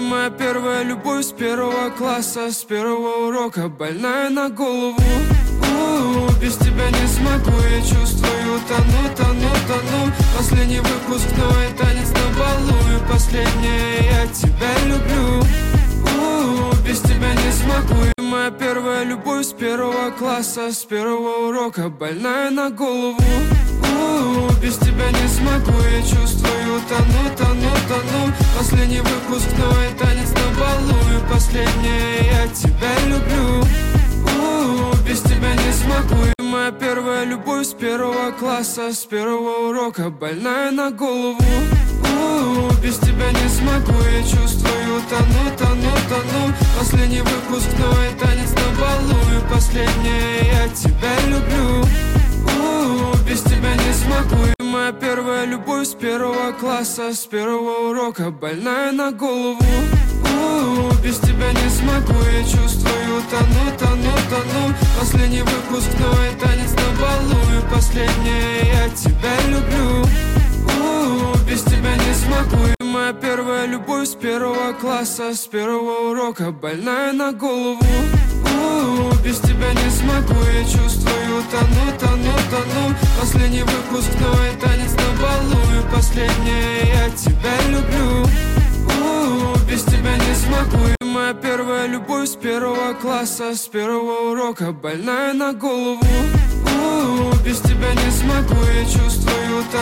моя первая любовь с первого класса, с первого урока, больная на голову. Без тебя не смогу, я чувствую, тону. Последний выпускной, танец на балу, и последнее, я тебя люблю. Без тебя не смогу. Моя первая любовь с первого класса, с первого урока, больная на голову. Без тебя не смогу, я чувствую, тону. Последний выпускной, танец на балу, и последнее, я тебя люблю. Без тебя не смогу. Моя первая любовь с первого класса, с первого урока, больная на голову. Без тебя не смогу, я чувствую, тону. Последний выпускной, танец на балу, и последнее, я тебя люблю. Без тебя не смогу. Моя первая любовь с первого класса, с первого урока, больная на голову. Без тебя не смогу, я чувствую, тону. Последний выпускной, танец на балу, и последнее, я тебя люблю. Без тебя не смогу. Моя первая любовь с первого класса, с первого урока, больная на голову. Без тебя не смогу, я чувствую, тону. Последний выпускной, танец на балу, и последнее, я тебя люблю. Без тебя не смогу. Моя первая любовь с первого класса, с первого урока, больная на голову. Без тебя не смогу, я чувствую,